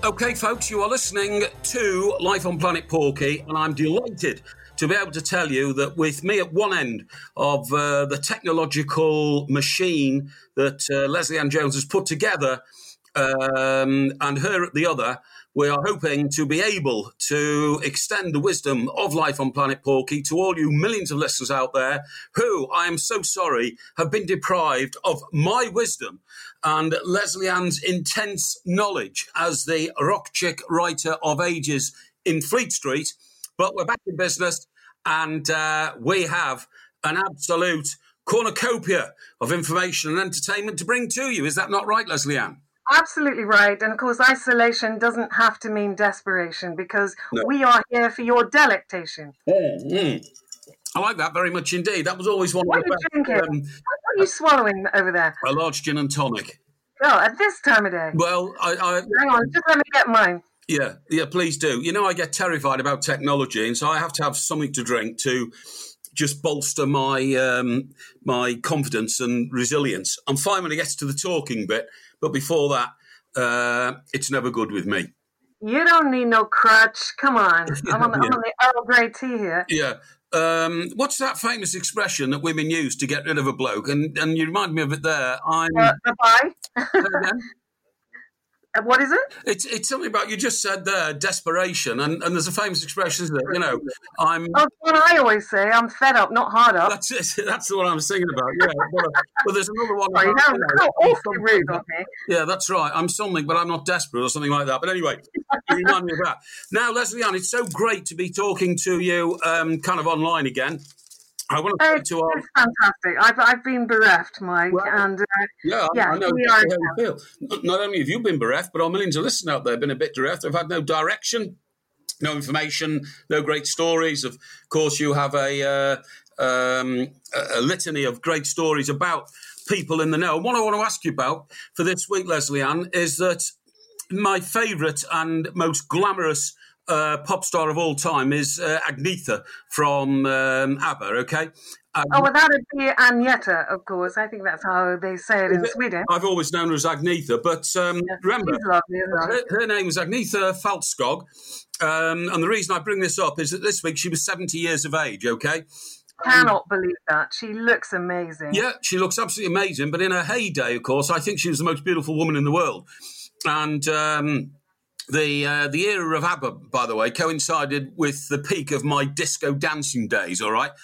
Okay, folks, you are listening to Life on Planet Porky, and I'm delighted to be able to tell you that with me at one end of the technological machine that Leslie Ann Jones has put together, and her at the other, we are hoping to be able to extend the wisdom of Life on Planet Porky to all you millions of listeners out there who, I am so sorry, have been deprived of my wisdom and Leslie Ann's intense knowledge as the rock chick writer of ages in Fleet Street. But we're back in business, and we have an absolute cornucopia of information and entertainment to bring to you. Is that not right, Leslie Ann? Absolutely right. And of course, isolation doesn't have to mean desperation, because we are here for your delectation. Mm-hmm. I like that very much indeed. That was always one what of the best. What are you swallowing over there? A large gin and tonic. Oh, at this time of day? Well, hang on, just let me get mine. Yeah, please do. You know, I get terrified about technology, and so I have to have something to drink to just bolster my my confidence and resilience. I'm fine when it gets to the talking bit, but before that, it's never good with me. You don't need no crutch. Come on. I'm on the Earl Grey tea here. Yeah. What's that famous expression that women use to get rid of a bloke? And you remind me of it there. Bye. What is it? It's something about, you just said there, desperation, and there's a famous expression, isn't it? You know, I'm... That's what I always say. I'm fed up, not hard up. That's it. That's the one I'm singing about, yeah. But there's another one... Sorry, how awfully rude of me. Yeah, that's right. I'm something, but I'm not desperate or something like that. But anyway, you remind me of that. Now, Leslie Ann, it's so great to be talking to you kind of online again. I want to say to our... It's fantastic. I've been bereft, Mike, and I know how you feel. Not only have you been bereft, but our millions of listeners out there have been a bit bereft. They've had no direction, no information, no great stories. Of course, you have a litany of great stories about people in the know. And what I want to ask you about for this week, Leslie Ann, is that my favourite and most glamorous pop star of all time is Agnetha from ABBA, okay? Well, that would be Agneta, of course. I think that's how they say it in Sweden. I've always known her as Agnetha, but remember, her name was Agnetha Faltskog, and the reason I bring this up is that this week she was 70 years of age, okay? Cannot believe that. She looks amazing. Yeah, she looks absolutely amazing, but in her heyday, of course, I think she was the most beautiful woman in the world. And... The era of ABBA, by the way, coincided with the peak of my disco dancing days, all right?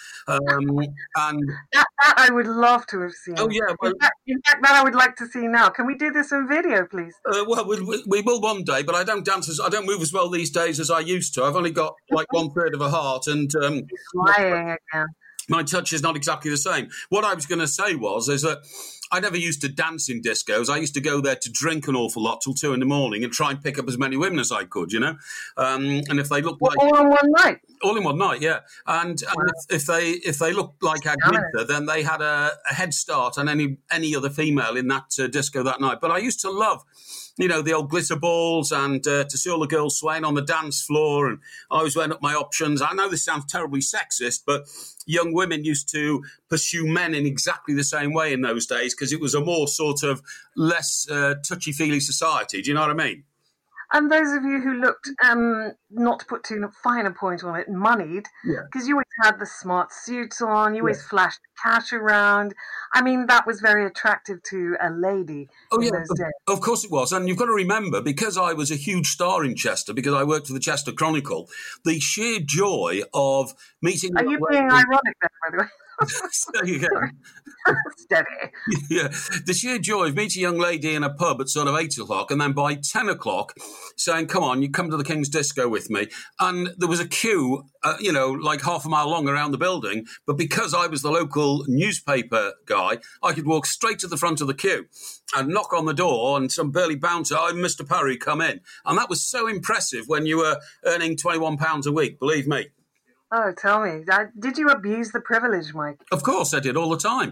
And that I would love to have seen. Oh, yeah. Well, in fact, that I would like to see now. Can we do this in video, please? Well, we will one day, but I don't move as well these days as I used to. I've only got like 1/3 of a heart, and lying again. My touch is not exactly the same. What I was going to say is that I never used to dance in discos. I used to go there to drink an awful lot till 2 a.m. and try and pick up as many women as I could, you know. And if they looked like all in one night, yeah. And if they looked like Agnetha, then they had a head start on any other female in that disco that night. But I used to love, you know, the old glitter balls and to see all the girls swaying on the dance floor, and I always went up my options. I know this sounds terribly sexist, but young women used to pursue men in exactly the same way in those days because it was a more sort of less touchy-feely society. Do you know what I mean? And those of you who looked, not to put too fine a point on it, moneyed, because you always had the smart suits on, you always flashed cash around. I mean, that was very attractive to a lady in those days. Of course it was. And you've got to remember, because I was a huge star in Chester, because I worked for the Chester Chronicle, the sheer joy of meeting... Are you being ironic there, by the way? There you go. Steady. Yeah, the sheer joy of meeting a young lady in a pub at sort of 8 o'clock, and then by 10 o'clock saying, come on, you come to the King's Disco with me. And there was a queue, like half a mile long around the building. But because I was the local newspaper guy, I could walk straight to the front of the queue and knock on the door, and some burly bouncer, "I'm Mr. Parry, come in." And that was so impressive when you were earning £21 a week, believe me. Oh, tell me. Did you abuse the privilege, Mike? Of course I did, all the time.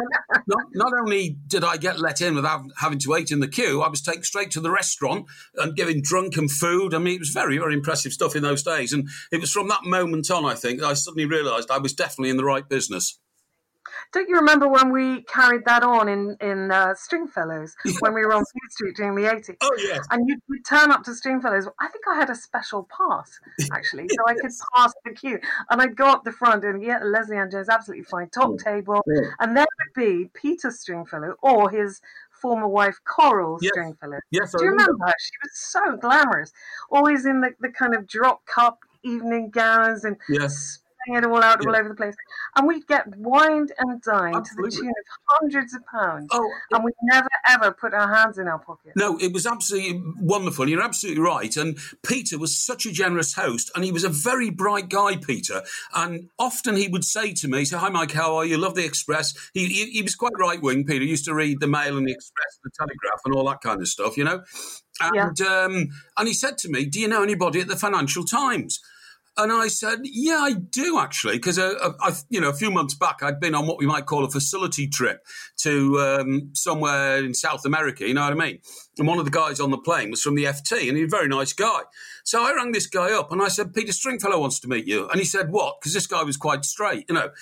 Not only did I get let in without having to wait in the queue, I was taken straight to the restaurant and given drunk and food. I mean, it was very, very impressive stuff in those days. And it was from that moment on, I think, that I suddenly realised I was definitely in the right business. Don't you remember when we carried that on in Stringfellows when we were on Fleet Street during the 80s? Oh, yes. And you'd turn up to Stringfellows. I think I had a special pass, actually, so I could Yes. pass the queue. And I'd go up the front and Leslie Ann Jones, absolutely fine, top table. Yeah. And there would be Peter Stringfellow or his former wife, Coral Yes. Stringfellow. Yes, I Do you remember. remember her? She was so glamorous, always in the kind of drop cup evening gowns and Yes. it all out Yeah. all over the place, and we'd get wined and dined Absolutely. to the tune of hundreds of pounds, Oh, and we'd never ever put our hands in our pockets. no, it was absolutely wonderful. You're absolutely right. And Peter was such a generous host, and he was a very bright guy, Peter. And often he would say to me, "Hi, Mike, how are you? Love the Express." He was quite right-wing, Peter. He used to read the Mail and the Express and the Telegraph and all that kind of stuff, you know. And he said to me, "Do you know anybody at the Financial Times?" And I said, "Yeah, I do actually," because a few months back I'd been on what we might call a facility trip to somewhere in South America. You know what I mean? And one of the guys on the plane was from the FT, and he's a very nice guy. So I rang this guy up and I said, "Peter Stringfellow wants to meet you." And he said, "What?" Because this guy was quite straight, you know.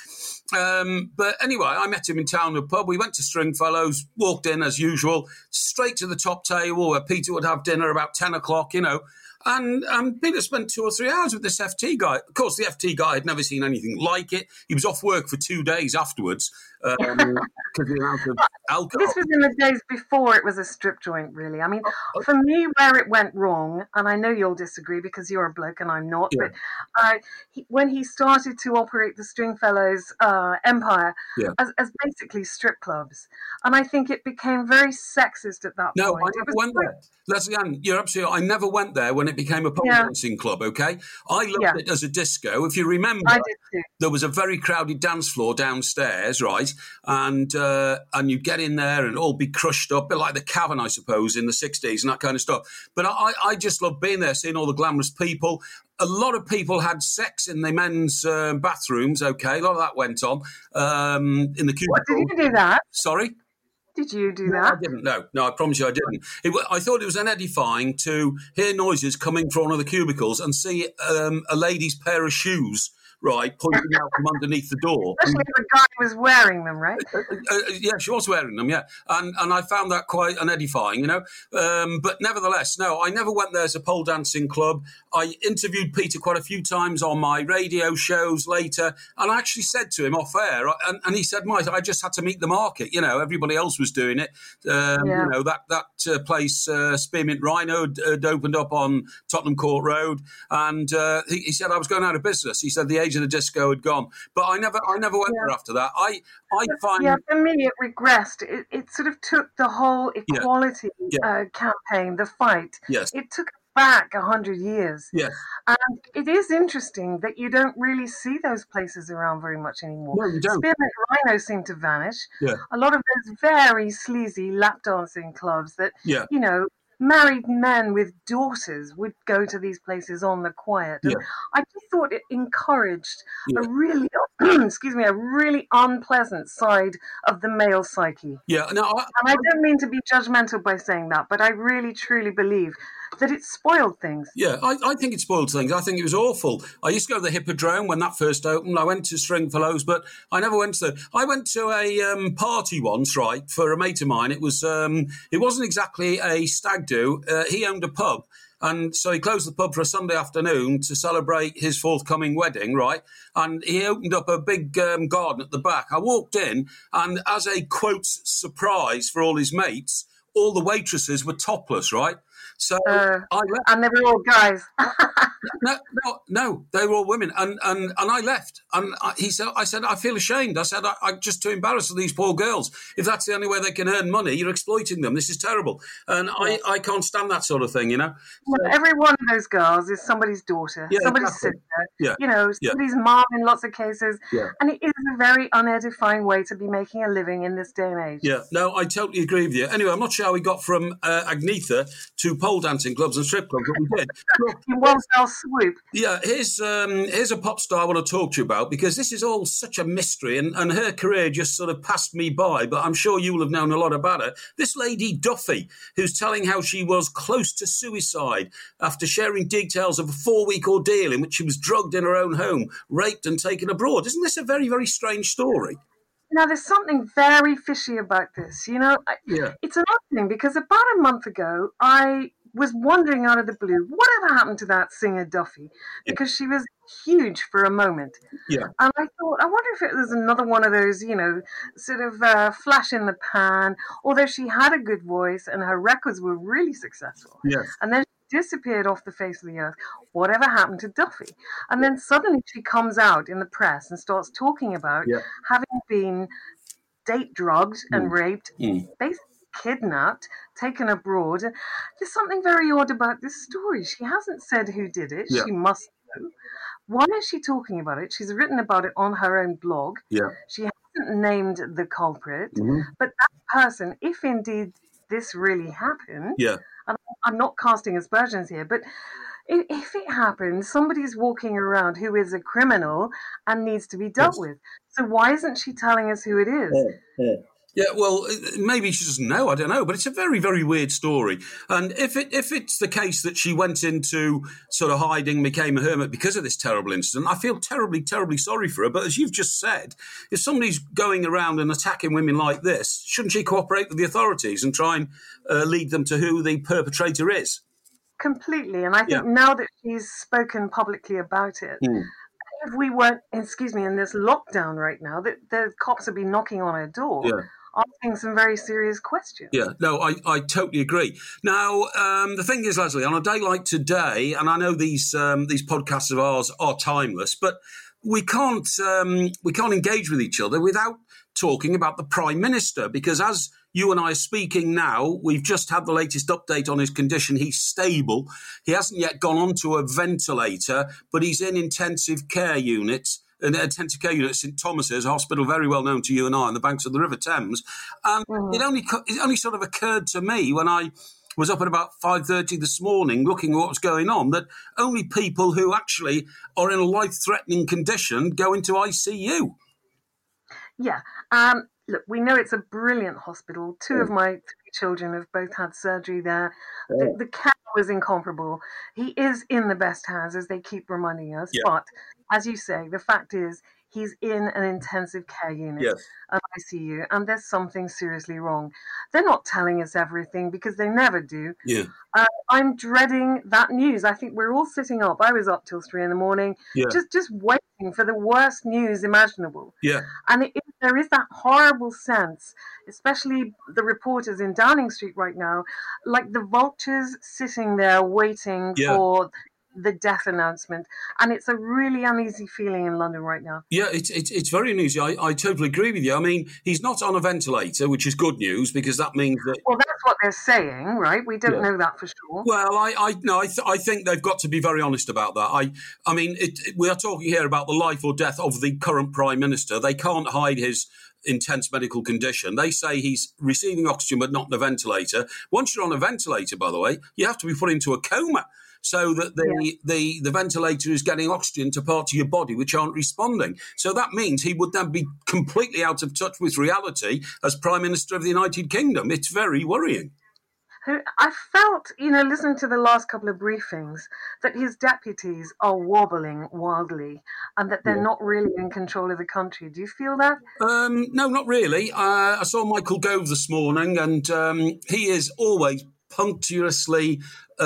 But anyway, I met him in town at a pub. We went to Stringfellow's, walked in as usual, straight to the top table where Peter would have dinner about 10 o'clock, you know. And Peter spent 2 or 3 hours with this FT guy. Of course, the FT guy had never seen anything like it. He was off work for 2 days afterwards because of the amount of alcohol. This was in the days before it was a strip joint, really. I mean, for me, where it went wrong, and I know you'll disagree because you're a bloke and I'm not, Yeah. but when he started to operate the Stringfellows empire as basically strip clubs, and I think it became very sexist at that No, point. I never went there. Leslie Ann, you're absolutely. I never went there when it became a pole dancing club. Okay, I loved it as a disco. If you remember, I did too. There was a very crowded dance floor downstairs, right? And you'd get in there and all be crushed up, a bit like the Cavern, I suppose, in the 60s and that kind of stuff. But I just loved being there, seeing all the glamorous people. A lot of people had sex in the men's bathrooms. Okay, a lot of that went on in the cubicle. Did you do that? Sorry. Did you do No, that? I didn't. No, I promise you I didn't. I thought it was unedifying to hear noises coming from one of the cubicles and see a lady's pair of shoes, right, pointing out from underneath the door. Especially if the guy was wearing them, right? Yeah, she was wearing them, yeah. And I found that quite unedifying, you know. But nevertheless, no, I never went there as a pole dancing club. I interviewed Peter quite a few times on my radio shows later, and I actually said to him off air, and he said, "Mike, I just had to meet the market. You know, everybody else was doing it. You know, that place, Spearmint Rhino, had opened up on Tottenham Court Road, and he said I was going out of business. He said the age of the disco had gone, but I never went there after that. I find for me it regressed. It sort of took the whole equality campaign, the fight. Yes. It took back 100 years. Yes. And it is interesting that you don't really see those places around very much anymore. No, you don't. Spearmint Rhino seemed to vanish. Yeah. A lot of those very sleazy lap dancing clubs that, Yeah. you know, married men with daughters would go to these places on the quiet. And I just thought it encouraged a really, a really unpleasant side of the male psyche. Yeah. No, and I don't mean to be judgmental by saying that, but I really, truly believe that it spoiled things. Yeah, I think it spoiled things. I think it was awful. I used to go to the Hippodrome when that first opened. I went to Stringfellows, but I never went to I went to a party once, right, for a mate of mine. It was it wasn't exactly a stag do. He owned a pub. And so he closed the pub for a Sunday afternoon to celebrate his forthcoming wedding, right? And he opened up a big garden at the back. I walked in, and as a, quote, surprise for all his mates, all the waitresses were topless, right? So I left. And they were all guys. No, they were all women. And I left. And I said, I feel ashamed. I said, I'm just too embarrassed for these poor girls. If that's the only way they can earn money, you're exploiting them. This is terrible. And I can't stand that sort of thing, you know. Well, every one of those girls is somebody's daughter, somebody's sister, you know, somebody's mom in lots of cases. Yeah. And it is a very unedifying way to be making a living in this day and age. Yeah, no, I totally agree with you. Anyway, I'm not sure how we got from Agnetha to pole dancing clubs and strip clubs, but we did. In one fell swoop. Yeah, here's a pop star I want to talk to you about, because this is all such a mystery, and her career just sort of passed me by, but I'm sure you will have known a lot about her. This lady Duffy, who's telling how she was close to suicide after sharing details of a 4-week ordeal in which she was drugged in her own home, raped and taken abroad. Isn't this a very, very strange story? Now, there's something very fishy about this. It's an odd thing because about a month ago, I was wondering out of the blue, whatever happened to that singer Duffy? Because she was huge for a moment. Yeah. And I thought, I wonder if it was another one of those, sort of flash in the pan, although she had a good voice and her records were really successful. Yes. And then she disappeared off the face of the earth. Whatever happened to Duffy? And then suddenly she comes out in the press and starts talking about having been date drugged and raped, basically kidnapped, taken abroad. There's something very odd about this story. She hasn't said who did it. She must know. Why is she talking about it? She's written about it on her own blog. Yeah. She hasn't named the culprit. But that person, if indeed this really happened, and I'm not casting aspersions here, but if it happens, somebody's walking around who is a criminal and needs to be dealt with. So why isn't she telling us who it is? Yeah, well, maybe she doesn't know. I don't know, but it's a very, very weird story. And if it's the case that she went into sort of hiding, became a hermit because of this terrible incident, I feel terribly, terribly sorry for her. But as you've just said, if somebody's going around and attacking women like this, shouldn't she cooperate with the authorities and try and lead them to who the perpetrator is? Completely. And I think now that she's spoken publicly about it, if we weren't, in this lockdown right now, that the cops would be knocking on her door, asking some very serious questions. Yeah, no, I totally agree. Now, the thing is, Leslie, on a day like today, and I know these podcasts of ours are timeless, but we can't engage with each other without talking about the Prime Minister, because as you and I are speaking now, we've just had the latest update on his condition. He's stable. He hasn't yet gone onto a ventilator, but he's in intensive care units. An intensive care unit at St Thomas's, a hospital very well known to you and I on the banks of the River Thames. And it only sort of occurred to me when I was up at about 5:30 this morning looking at what was going on, that only people who actually are in a life-threatening condition go into ICU. Yeah. Look, we know it's a brilliant hospital. Two of my 3 children have both had surgery there. The care was incomparable. He is in the best hands, as they keep reminding us. But, as you say, the fact is he's in an intensive care unit, an ICU, and there's something seriously wrong. They're not telling us everything because they never do. Yeah. I'm dreading that news. I think we're all sitting up. I was up till 3 a.m, just waiting for the worst news imaginable. Yeah. And there is that horrible sense, especially the reporters in Downing Street right now, like the vultures sitting there waiting for the death announcement. And it's a really uneasy feeling in London right now. Yeah, it's very uneasy. I totally agree with you. I mean, he's not on a ventilator, which is good news, because that means that... Well, that's what they're saying, right? We don't know that for sure. Well, I think they've got to be very honest about that. I mean, we are talking here about the life or death of the current Prime Minister. They can't hide his intense medical condition. They say he's receiving oxygen but not in a ventilator. Once you're on a ventilator, by the way, you have to be put into a coma, so that the ventilator is getting oxygen to parts of your body which aren't responding. So that means he would then be completely out of touch with reality as Prime Minister of the United Kingdom. It's very worrying. I felt, listening to the last couple of briefings, that his deputies are wobbling wildly and that they're not really in control of the country. Do you feel that? No, not really. I saw Michael Gove this morning, and he is always punctiliously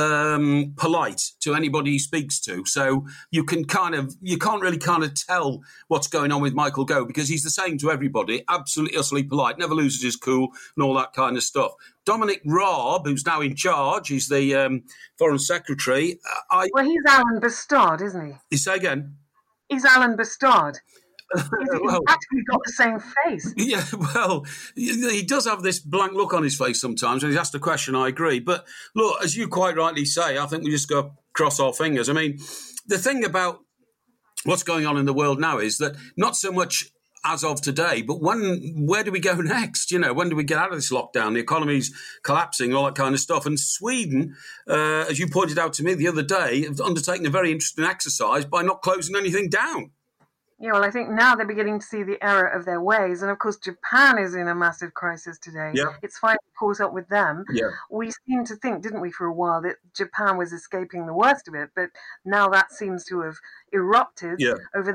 polite to anybody he speaks to. So you can't really tell what's going on with Michael Gove, because he's the same to everybody, absolutely utterly polite, never loses his cool and all that kind of stuff. Dominic Raab, who's now in charge, he's the Foreign Secretary. Well, he's Alan Bastard, isn't he? You say again? He's Alan Bastard. He's actually got the same face. Yeah, well, he does have this blank look on his face sometimes when he's asked a question. I agree. But look, as you quite rightly say, I think we just got to cross our fingers. I mean, the thing about what's going on in the world now is that not so much as of today, but where do we go next? When do we get out of this lockdown? The economy's collapsing, all that kind of stuff. And Sweden, as you pointed out to me the other day, have undertaken a very interesting exercise by not closing anything down. Yeah, well, I think now they're beginning to see the error of their ways. And, of course, Japan is in a massive crisis today. Yeah. It's finally caught up with them. Yeah. We seemed to think, didn't we, for a while, that Japan was escaping the worst of it. But now that seems to have erupted over there.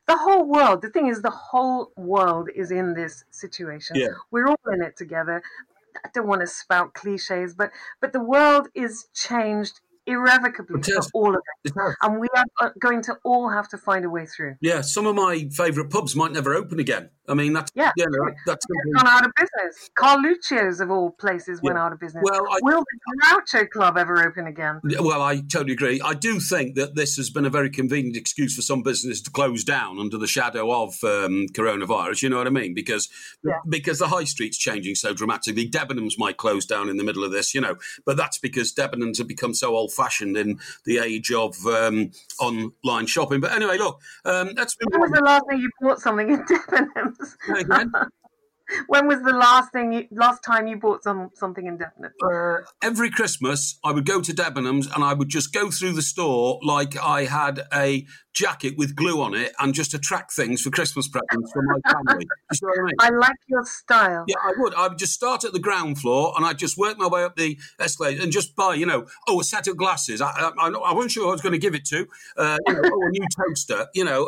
the whole world. The thing is, the whole world is in this situation. Yeah. We're all in it together. I don't want to spout cliches, but the world is changed irrevocably for all of it. And we are going to all have to find a way through. Yeah, some of my favourite pubs might never open again. I mean, that's that's gone out of business. Carluccio's of all places went out of business. Will the Groucho Club ever open again? Well, I totally agree. I do think that this has been a very convenient excuse for some business to close down under the shadow of coronavirus. You know what I mean? Because the high street's changing so dramatically. Debenhams might close down in the middle of this, but that's because Debenhams have become so old-fashioned in the age of online shopping. But anyway, look, that's been. When was the last time you bought something in Debenhams? When was the last time you bought something in Debenhams? Every Christmas, I would go to Debenhams and I would just go through the store like I had a jacket with glue on it and just attract things for Christmas presents for my family. You see what I mean? I like your style. Yeah, I would. I would just start at the ground floor and I'd just work my way up the escalator and just buy, a set of glasses. I wasn't sure who I was going to give it to. A new toaster.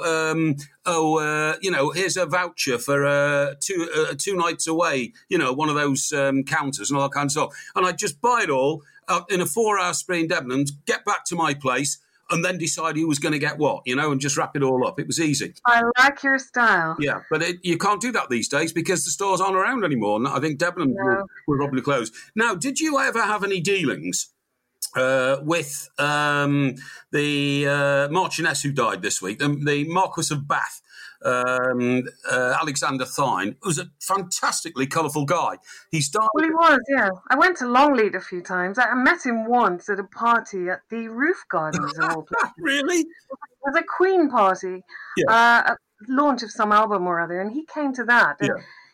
Here's a voucher for two nights away. One of those counters and all that kind of stuff. And I'd just buy it all in a 4-hour spree in Debenhams, get back to my place, and then decide who was going to get what, and just wrap it all up. It was easy. I like your style. Yeah, but you can't do that these days because the stores aren't around anymore. And I think Debenhams will probably close. Now, did you ever have any dealings with the Marchioness who died this week, the Marquess of Bath? Alexander Thynne was a fantastically colourful guy. He's died. Well, he was, yeah. I went to Longleat a few times. I met him once at a party at the Roof Gardens of all places. Really? It was a Queen party, a launch of some album or other, and he came to that. And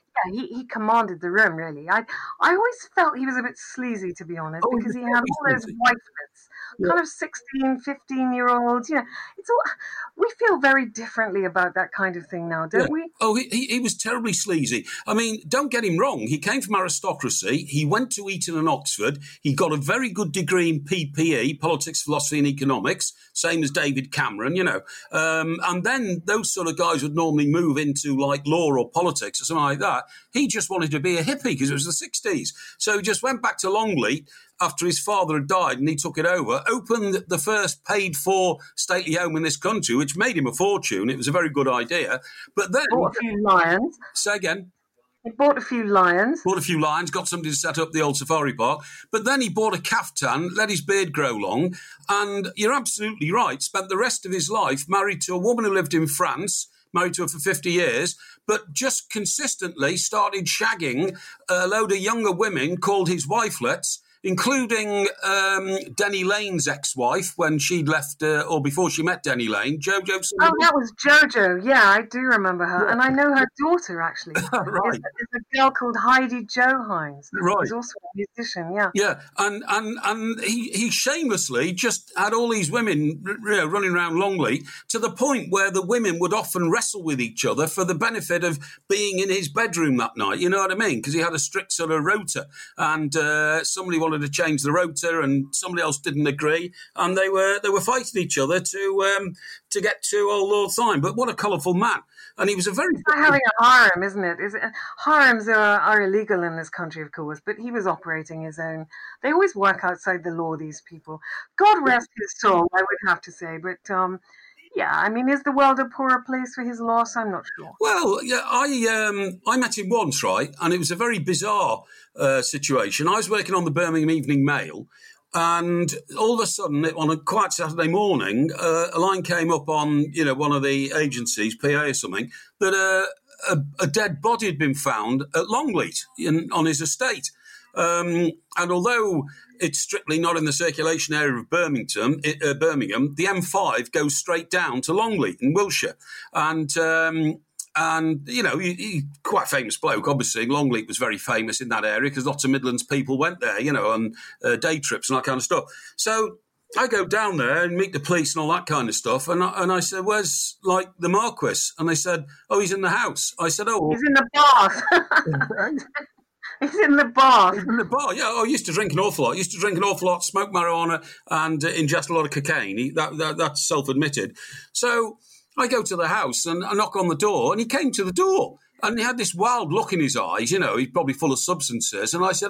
he commanded the room, really. I always felt he was a bit sleazy, to be honest, because he had all those wifelets. Kind of 16, 15-year-olds, it's all, we feel very differently about that kind of thing now, don't we? Oh, he was terribly sleazy. I mean, don't get him wrong. He came from aristocracy. He went to Eton and Oxford. He got a very good degree in PPE, politics, philosophy and economics, same as David Cameron, and then those sort of guys would normally move into like law or politics or something like that. He just wanted to be a hippie because it was the 60s. So he just went back to Longleat after his father had died and he took it over, opened the first paid-for stately home in this country, which made him a fortune. It was a very good idea. But then... Bought a few lions. Say again? He bought a few lions. Bought a few lions, got somebody to set up the old safari park. But then he bought a caftan, let his beard grow long, and you're absolutely right, spent the rest of his life married to a woman who lived in France, married to her for 50 years, but just consistently started shagging a load of younger women called his wifelets, including Denny Lane's ex-wife when she'd left, or before she met Denny Lane, Jojo. Oh, that was Jojo. Yeah, I do remember her. Yeah. And I know her daughter, actually. Right. It's a girl called Heidi Jo Hines. Right. Who's also a musician, yeah. Yeah, and he shamelessly just had all these women running around Longleat to the point where the women would often wrestle with each other for the benefit of being in his bedroom that night. You know what I mean? Because he had a strict sort of rota. And somebody wanted to change the rota and somebody else didn't agree, and they were fighting each other to get to old Lord Thynne. But what a colourful man. And he was a very... It's like having a harem, isn't it? Harems are illegal in this country, of course, but he was operating his own. They always work outside the law, these people. God rest his soul, I would have to say. But, yeah, I mean, is the world a poorer place for his loss? I'm not sure. Well, yeah, I met him once, right? And it was a very bizarre situation. I was working on the Birmingham Evening Mail, and all of a sudden, on a quiet Saturday morning, a line came up on, one of the agencies, PA or something, that a dead body had been found at Longleat on his estate. And although it's strictly not in the circulation area of Birmingham, the M5 goes straight down to Longleat in Wiltshire. And, he's quite a famous bloke, obviously. Longleat was very famous in that area because lots of Midlands people went there, on day trips and that kind of stuff. So I go down there and meet the police and all that kind of stuff. And I said, where's, the Marquess? And they said, oh, he's in the house. I said, oh. He's in the bath. He's in the bar. He's in the bar, yeah. I used to drink an awful lot. Smoke marijuana and ingest a lot of cocaine. That's self-admitted. So I go to the house and I knock on the door, and he came to the door. And he had this wild look in his eyes, he's probably full of substances. And I said,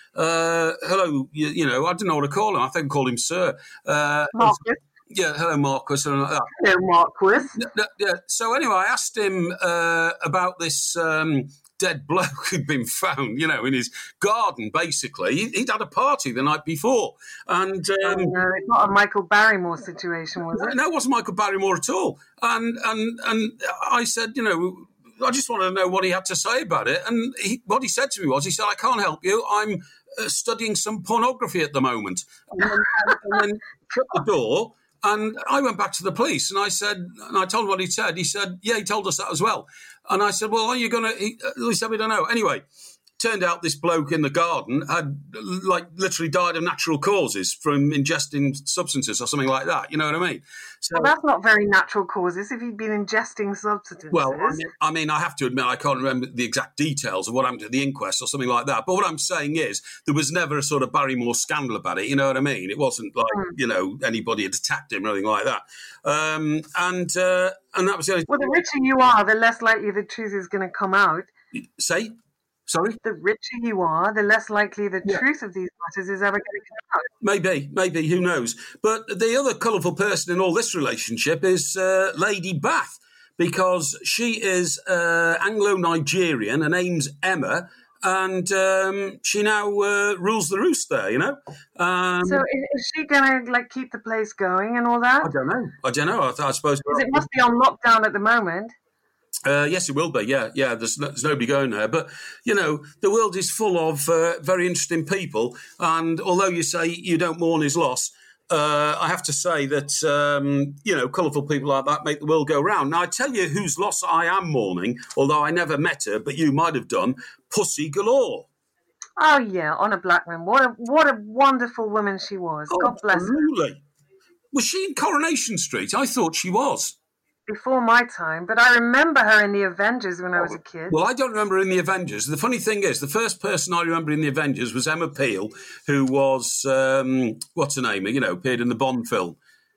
hello, I didn't know what to call him. I think I called him Sir. Marcus. Yeah, hello, Marcus. Hello, Marcus. Yeah. So anyway, I asked him about this dead bloke who'd been found, in his garden, basically. He'd had a party the night before. And no, it's not a Michael Barrymore situation, was it? No, it wasn't Michael Barrymore at all. And I said, I just wanted to know what he had to say about it. And what he said to me was, he said, I can't help you. I'm studying some pornography at the moment. And then shut the door. And I went back to the police and I told him what he said. He said, yeah, he told us that as well. And I said, well, are you going to, he said, we don't know. Anyway, turned out this bloke in the garden had literally died of natural causes from ingesting substances or something like that. You know what I mean? So, well, that's not very natural causes if he'd been ingesting substances. Well, I have to admit, I can't remember the exact details of what happened at the inquest or something like that. But what I'm saying is there was never a sort of Barrymore scandal about it. You know what I mean? It wasn't like, anybody had attacked him or anything like that. And that was the only... Well, the richer you are, the less likely the truth is going to come out. Say? Sorry? The richer you are, the less likely the truth of these matters is ever going to come out. Maybe, who knows? But the other colourful person in all this relationship is Lady Bath, because she is Anglo-Nigerian. Her name's Emma, and she now rules the roost there, So is she going to keep the place going and all that? I don't know. I suppose... Because it must be on lockdown at the moment. Yes, it will be. Yeah. There's nobody going there, but the world is full of very interesting people. And although you say you don't mourn his loss, I have to say that colourful people like that make the world go round. Now, I tell you whose loss I am mourning, although I never met her, but you might have done. Pussy Galore. Oh yeah, Honor Blackman. What a wonderful woman she was. God bless her. Absolutely. Was she in Coronation Street? I thought she was. Before my time, but I remember her in the Avengers when I was a kid. Well, I don't remember her in the Avengers. The funny thing is, the first person I remember in the Avengers was Emma Peel, who was, what's her name, appeared in the Bond film.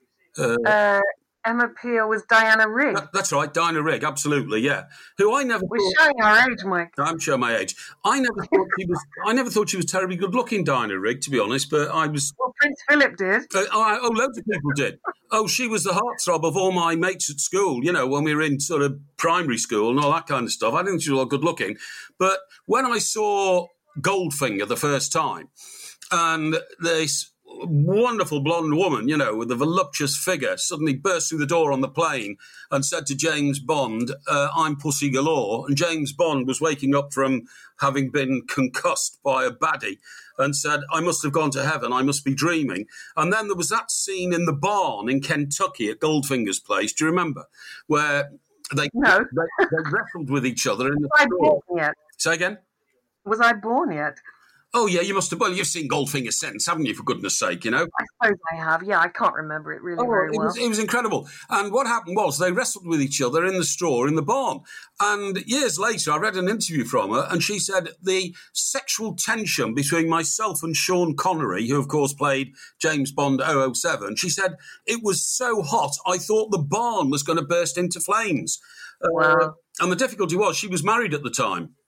Emma Peel was Diana Rigg. That's right, Diana Rigg, absolutely, yeah. Who I never We're showing our age, Mike. I'm showing my age. I never thought she was terribly good-looking, Diana Rigg, to be honest, but I was... Well, Prince Philip did. Loads of people did. She was the heartthrob of all my mates at school, when we were in sort of primary school and all that kind of stuff. I didn't think she was all good-looking. But when I saw Goldfinger the first time, and this wonderful blonde woman, with a voluptuous figure, suddenly burst through the door on the plane and said to James Bond, I'm Pussy Galore. And James Bond was waking up from having been concussed by a baddie and said, I must have gone to heaven, I must be dreaming. And then there was that scene in the barn in Kentucky at Goldfinger's place, do you remember? Where they wrestled with each other in the Was I born yet? Say again? Was I born yet? Oh, yeah, you must have. Well, you've seen Goldfinger since, haven't you, for goodness sake, I suppose I have. Yeah, I can't remember it really very well. It was incredible. And what happened was they wrestled with each other in the straw in the barn. And years later, I read an interview from her, and she said the sexual tension between myself and Sean Connery, who, of course, played James Bond 007, she said, it was so hot, I thought the barn was going to burst into flames. Wow. And the difficulty was she was married at the time.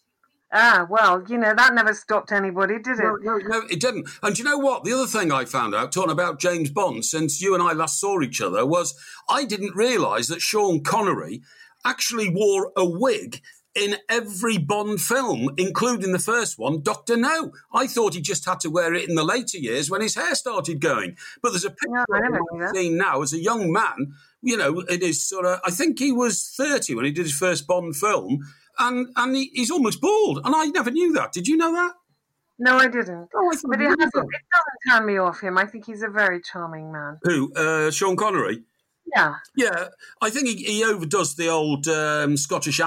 Ah, well, that never stopped anybody, did it? No, it didn't. And do you know what? The other thing I found out, talking about James Bond, since you and I last saw each other, was I didn't realise that Sean Connery actually wore a wig in every Bond film, including the first one, Dr. No. I thought he just had to wear it in the later years when his hair started going. But there's a picture I've seen now as a young man, it is sort of, I think he was 30 when he did his first Bond film, and he's almost bald. And I never knew that. Did you know that? No, I didn't. Oh, I thought but it doesn't turn me off him. I think he's a very charming man. Who? Sean Connery? Yeah. Yeah, I think he overdoes the old Scottish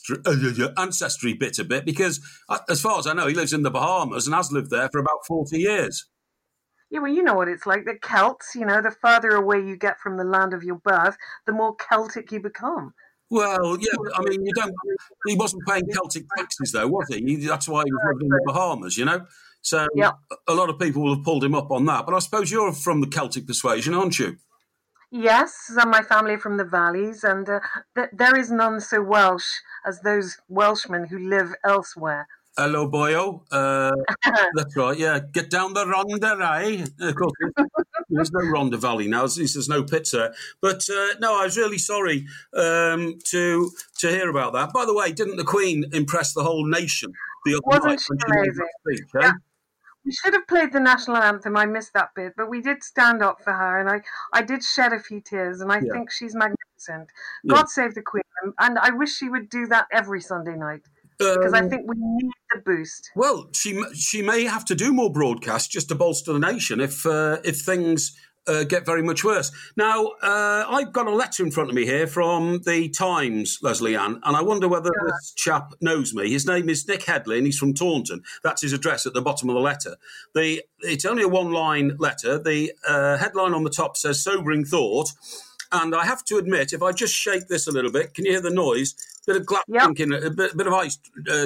ancestry bit a bit because, as far as I know, he lives in the Bahamas and has lived there for about 40 years. Yeah, well, you know what it's like. The Celts, the further away you get from the land of your birth, the more Celtic you become. Well, yeah, I mean, he wasn't paying Celtic taxes, though, was he? That's why he was living in the Bahamas, So a lot of people will have pulled him up on that. But I suppose you're from the Celtic persuasion, aren't you? Yes, some of my family are from the valleys, and there is none so Welsh as those Welshmen who live elsewhere. Hello, boyo. That's right, yeah. Get down the Rhondda, eh? Of course, there's no Rhondda Valley now. There's no pits there. But no, I was really sorry to hear about that. By the way, didn't the Queen impress the whole nation the other Wasn't night she when she made amazing? that speech, eh? Yeah. We should have played the national anthem. I missed that bit, but we did stand up for her, and I did shed a few tears, and I Yeah. think she's magnificent. Yeah. God save the Queen, and I wish she would do that every Sunday night, because I think we need the boost. Well, she may have to do more broadcasts just to bolster the nation if things get very much worse. Now, I've got a letter in front of me here from the Times, Leslie Ann, and I wonder whether this chap knows me. His name is Nick Headley, and he's from Taunton. That's his address at the bottom of the letter. It's only a one-line letter. The headline on the top says, "Sobering Thought." And I have to admit, if I just shake this a little bit, can you hear the noise? Bit of glass chinking, a bit of ice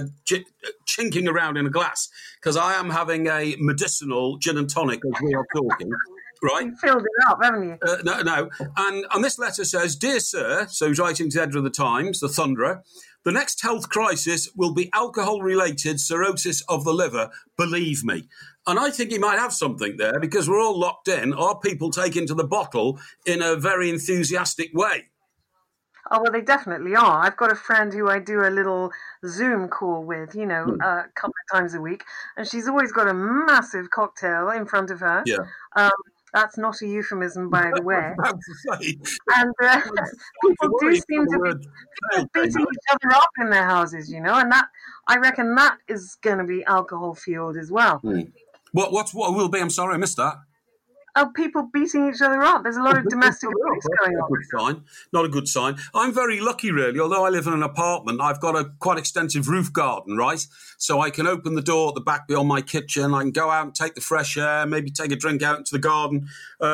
chinking around in a glass, because I am having a medicinal gin and tonic as we are talking. Right. You filled it up, haven't you? No. And this letter says, "Dear Sir," so he's writing to the editor of the Times, the Thunderer, "the next health crisis will be alcohol-related cirrhosis of the liver, believe me." And I think he might have something there, because we're all locked in. Are people taking to the bottle in a very enthusiastic way? Oh, well, they definitely are. I've got a friend who I do a little Zoom call with, a couple of times a week, and she's always got a massive cocktail in front of her. Yeah. That's not a euphemism, by the way. I was about to say. And people do seem to be beating each other up in their houses, and that, I reckon that is going to be alcohol fueled as well. What will be? I'm sorry, I missed that. Oh, people beating each other up. There's a lot of domestic abuse going on. Good sign. Not a good sign. I'm very lucky, really. Although I live in an apartment, I've got a quite extensive roof garden, right? So I can open the door at the back beyond my kitchen. I can go out and take the fresh air, maybe take a drink out into the garden.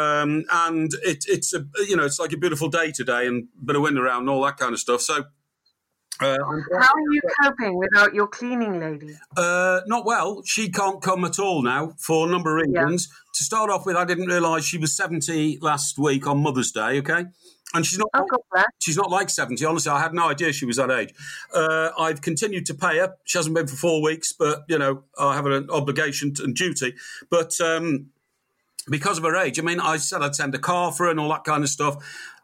And it's like a beautiful day today, and a bit of wind around and all that kind of stuff. So. How are you coping without your cleaning lady? Not well. She can't come at all now for a number of reasons. Yeah. To start off with, I didn't realise she was 70 last week on Mother's Day, okay? And she's not like 70. Honestly, I had no idea she was that age. I've continued to pay her. She hasn't been for 4 weeks, but, I have an obligation and duty. But because of her age, I said I'd send a car for her and all that kind of stuff.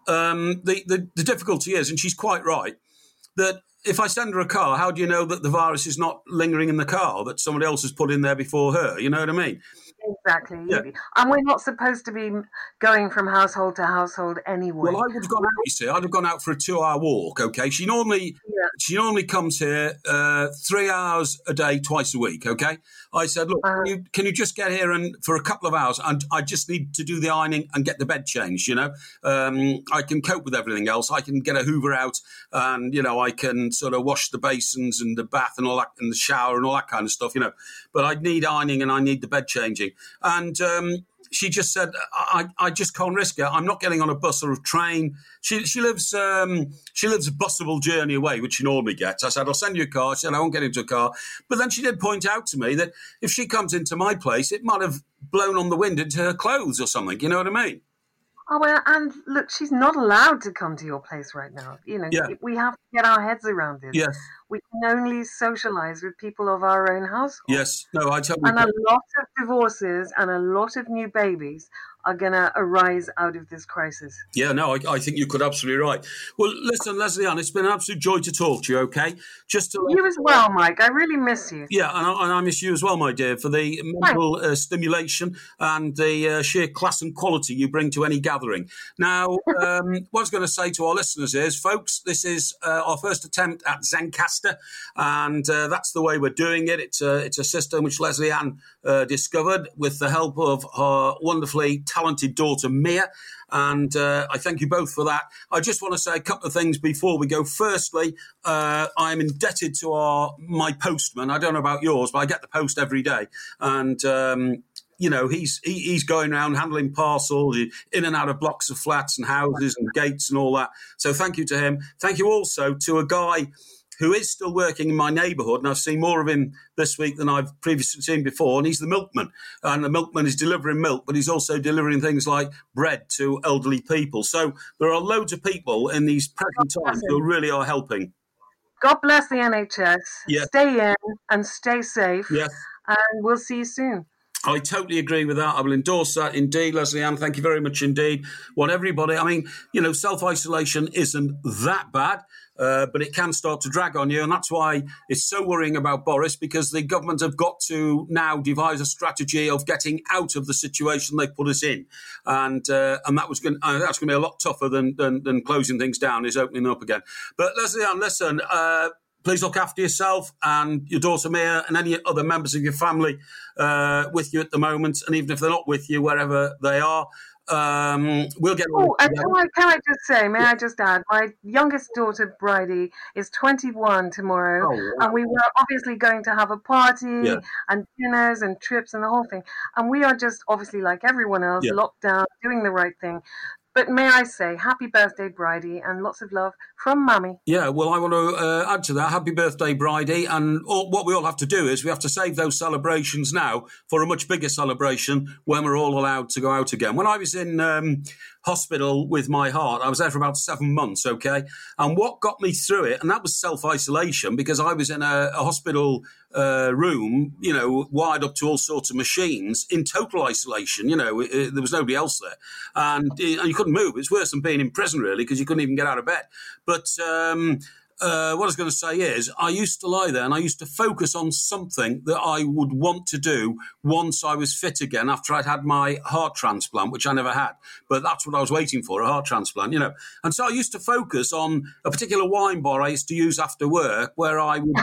The difficulty is, and she's quite right, that if I send her a car, how do you know that the virus is not lingering in the car, that somebody else has put in there before her? You know what I mean? Exactly. Yeah. And we're not supposed to be going from household to household anyway. Well, I would have gone out, you see. I'd have gone out for a 2-hour walk, okay? She normally comes here 3 hours a day, twice a week, okay? I said, look, can you just get here and for a couple of hours, and I just need to do the ironing and get the bed changed, I can cope with everything else. I can get a Hoover out and, I can sort of wash the basins and the bath and all that, and the shower and all that kind of stuff, But I need ironing and I need the bed changing. And she just said, I just can't risk it. I'm not getting on a bus or a train. She lives a busable journey away, which she normally gets. I said, I'll send you a car. She said, I won't get into a car. But then she did point out to me that if she comes into my place, it might have blown on the wind into her clothes or something. You know what I mean? Oh, well, and look, she's not allowed to come to your place right now. We have to get our heads around this. Yes. We can only socialise with people of our own household. Yes. No, I totally And a lot of divorces and a lot of new babies are going to arise out of this crisis. Yeah, no, I think you could absolutely right. Well, listen, Leslie Ann, it's been an absolute joy to talk to you, okay? You as well, Mike. I really miss you. Yeah, and I miss you as well, my dear, for the mental stimulation and the sheer class and quality you bring to any gathering. Now, what I was going to say to our listeners is, folks, this is our first attempt at Zencastr, and that's the way we're doing it. It's a system which Leslie Ann discovered with the help of her wonderfully talented daughter, Mia. And I thank you both for that. I just want to say a couple of things before we go. Firstly, I'm indebted to my postman. I don't know about yours, but I get the post every day. And, he's going around handling parcels in and out of blocks of flats and houses and gates and all that. So thank you to him. Thank you also to a guy who is still working in my neighbourhood, and I've seen more of him this week than I've previously seen before, and he's the milkman. And the milkman is delivering milk, but he's also delivering things like bread to elderly people. So there are loads of people in these present times who really are helping. God bless the NHS. Yeah. Stay in and stay safe. Yes. And we'll see you soon. I totally agree with that. I will endorse that indeed, Lesley-Ann. Thank you very much indeed. Want everybody, I mean, self-isolation isn't that bad, but it can start to drag on you. And that's why it's so worrying about Boris, because the government have got to now devise a strategy of getting out of the situation they've put us in. And that's going to be a lot tougher than closing things down, is opening up again. But Lesley-Ann, listen, please look after yourself and your daughter Mia and any other members of your family with you at the moment. And even if they're not with you, wherever they are, we'll get on. Can I just say, may I just add, my youngest daughter, Bridie, is 21 tomorrow. Oh, wow. And we were obviously going to have a party and dinners and trips and the whole thing. And we are just obviously, like everyone else, locked down, doing the right thing. But may I say, happy birthday, Bridie, and lots of love from Mummy. Yeah, well, I want to add to that. Happy birthday, Bridie. And what we all have to do is we have to save those celebrations now for a much bigger celebration when we're all allowed to go out again. When I was in hospital with my heart, I was there for about 7 months, okay? And what got me through it, and that was self-isolation, because I was in a hospital room, wired up to all sorts of machines in total isolation. There was nobody else there. And you couldn't move. It's worse than being in prison, really, because you couldn't even get out of bed. But what I was going to say is I used to lie there and I used to focus on something that I would want to do once I was fit again after I'd had my heart transplant, which I never had. But that's what I was waiting for, a heart transplant, And so I used to focus on a particular wine bar I used to use after work where I would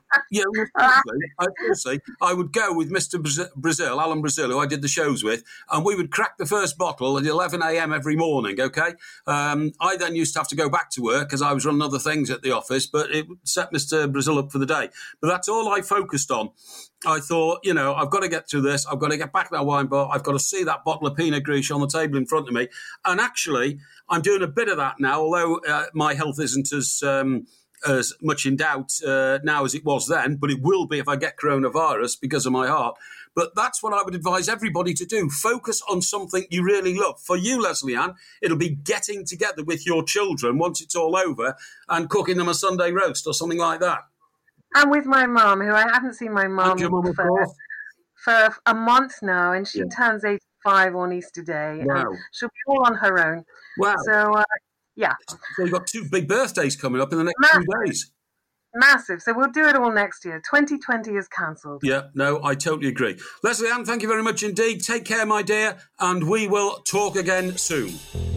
go, I would go with Mr. Brazil, Alan Brazil, who I did the shows with, and we would crack the first bottle at 11 a.m. every morning, okay? I then used to have to go back to work because I was running other things at the office, but it set Mr. Brazil up for the day. But that's all I focused on. I thought, I've got to get through this. I've got to get back to that wine bar. I've got to see that bottle of Pinot Grigio on the table in front of me. And actually, I'm doing a bit of that now, although my health isn't as much in doubt now as it was then, but it will be if I get coronavirus because of my heart. But that's what I would advise everybody to do. Focus on something you really love. For you, Lesley-Ann, it'll be getting together with your children once it's all over and cooking them a Sunday roast or something like that. And with my mum, who I haven't seen my mum for a month now, and she turns 85 on Easter Day. Wow. And she'll be all on her own. Wow. So, So you've got 2 big birthdays coming up in the next 2 days. Massive. So we'll do it all next year. 2020 is cancelled. Yeah, no, I totally agree. Lesley-Ann, thank you very much indeed. Take care, my dear, and we will talk again soon.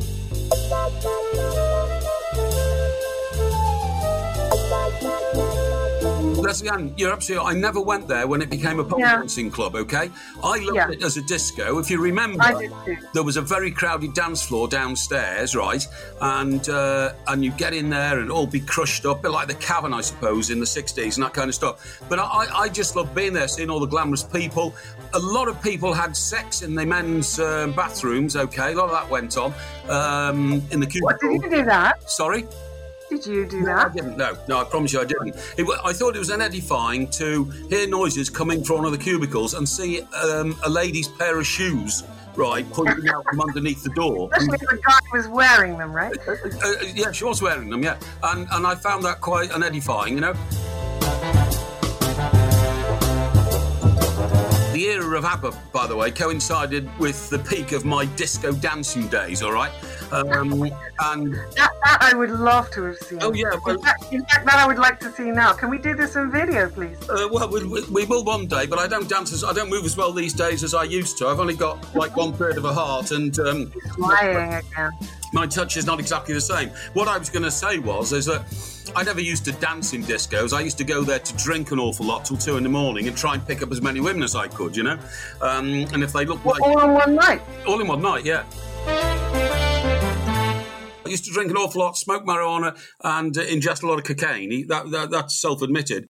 Lesley-Ann, you're absolutely. I never went there when it became a pole dancing club. Okay, I loved it as a disco. If you remember, I did too. There was a very crowded dance floor downstairs, right? And you get in there and all be crushed up, a bit like the Cavern, I suppose, in the 60s and that kind of stuff. But I just loved being there, seeing all the glamorous people. A lot of people had sex in the men's bathrooms. Okay, a lot of that went on in the cubicle. What, did you do that? Sorry. Did you do that? No, I didn't. No, I promise you I didn't. I thought it was unedifying to hear noises coming from one of the cubicles and see a lady's pair of shoes, right, pointing out from underneath the door. Especially if the guy was wearing them, right? Yeah, she was wearing them, yeah. And I found that quite unedifying, The era of ABBA, by the way, coincided with the peak of my disco dancing days, all right? And that I would love to have seen. Oh, yeah. Well, in fact, that I would like to see now. Can we do this in video, please? Well, we will one day, but I don't move as well these days as I used to. I've only got like 1/3 of a heart, and lying again. My touch is not exactly the same. What I was going to say is that I never used to dance in discos. I used to go there to drink an awful lot till 2 a.m. and try and pick up as many women as I could, And if they looked like... All in one night? All in one night, yeah. I used to drink an awful lot, smoke marijuana, and ingest a lot of cocaine. That's self-admitted.